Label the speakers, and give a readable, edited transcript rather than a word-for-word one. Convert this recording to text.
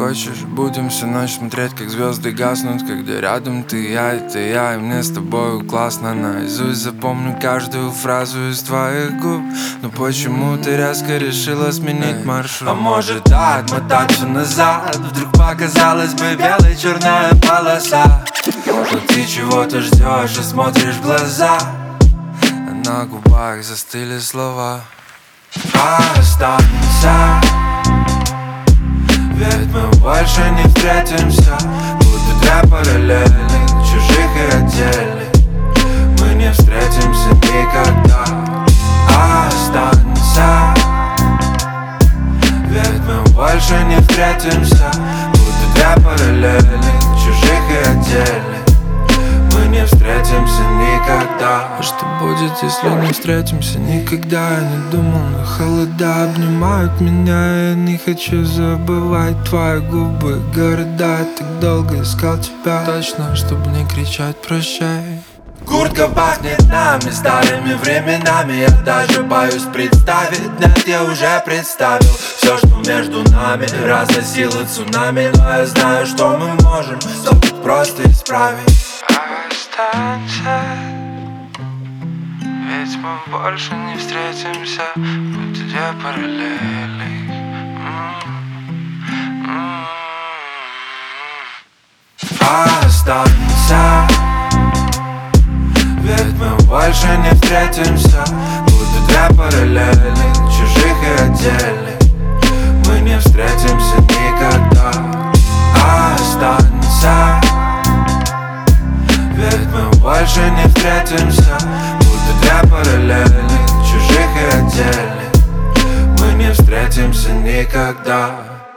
Speaker 1: хочешь, будем всю ночь смотреть, как звезды гаснут. Когда рядом ты, это я, и мне с тобою классно. Наизусть запомню каждую фразу из твоих губ. Но почему ты резко решила сменить маршрут? А может отмотать все назад? Вдруг показалась бы белой черная полоса. Но ты чего-то ждешь и смотришь в глаза, а на губах застыли слова. Останься, ведь мы больше не встретимся. Будут две параллели, чужих и отдельных. Мы не встретимся никогда. Останься, ведь мы больше не встретимся. Будут две параллели, чужих и отдельных. Мы не встретимся никогда. А что будет, если не встретимся никогда? Я не думал, но холода обнимают меня. Я не хочу забывать твои губы, города. Я так долго искал тебя, точно, чтобы не кричать прощай. Куртка пахнет нами, старыми временами. Я даже боюсь представить, нет, я уже представил все, что между нами разносило цунами. Но я знаю, что мы можем все просто исправить. Останься, ведь мы больше не встретимся. Будут две параллели. Останься, ведь мы больше не встретимся. Будут две параллели, чужих и отдельных. Мы не встретимся никогда. Останься, ведь мы больше не встретимся. Будут две параллели, чужих и отдельных. Мы не встретимся никогда.